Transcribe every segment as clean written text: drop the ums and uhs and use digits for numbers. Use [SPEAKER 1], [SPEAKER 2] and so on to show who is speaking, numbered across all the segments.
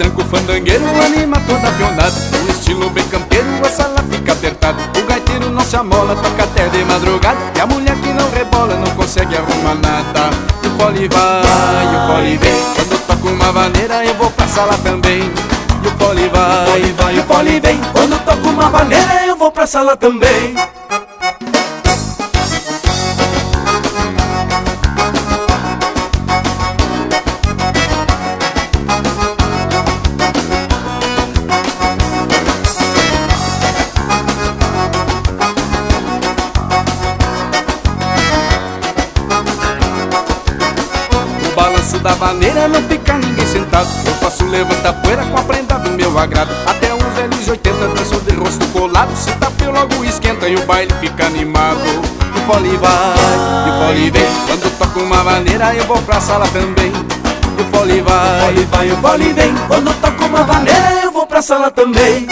[SPEAKER 1] tranco fandangueiro anima toda a pionada. No estilo bem campeiro a sala fica apertada. O gaiteiro não se amola, toca até de madrugada. E a mulher que não rebola não consegue arrumar nada. E o fole vai, e o fole vem. Quando eu toco uma vaneira eu vou pra sala também. E o fole vai, e o fole vem. Quando eu toco uma vaneira eu vou pra sala também. O balanço da vaneira não fica ninguém sentado. Eu faço levantar poeira com a prenda do meu agrado. Até uns velhos 80 dançam de rosto colado. Se tapeu logo esquenta e o baile fica animado. E o fole vai, e o fole vem. Quando toco uma vaneira eu vou pra sala também. E o fole vai, e o fole vem. Quando toco uma vaneira eu vou pra sala também.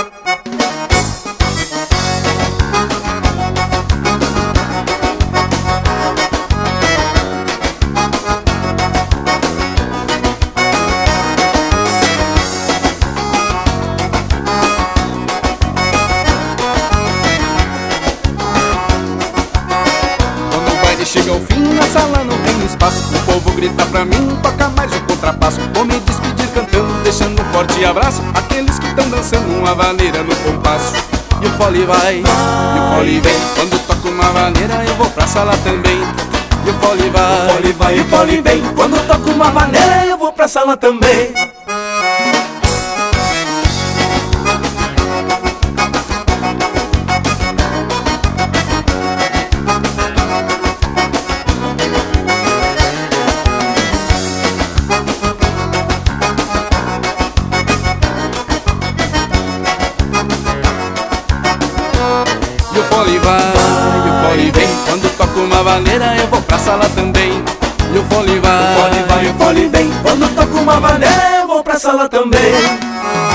[SPEAKER 1] Chega ao fim, na sala não tem espaço. O povo grita pra mim, toca mais um contrapasso. Vou me despedir cantando, deixando um forte abraço àqueles que estão dançando uma vaneira no compasso. E o fole vai, e o fole vem. Quando toco uma vaneira eu vou pra sala também. E o fole vai, e o fole vem. Quando toco uma vaneira eu vou pra sala também. E o fole vai, e o fole vem. Quando toco uma vaneira eu vou pra sala também. E o fole vai, e o fole vem. Quando toco uma vaneira eu vou pra sala também.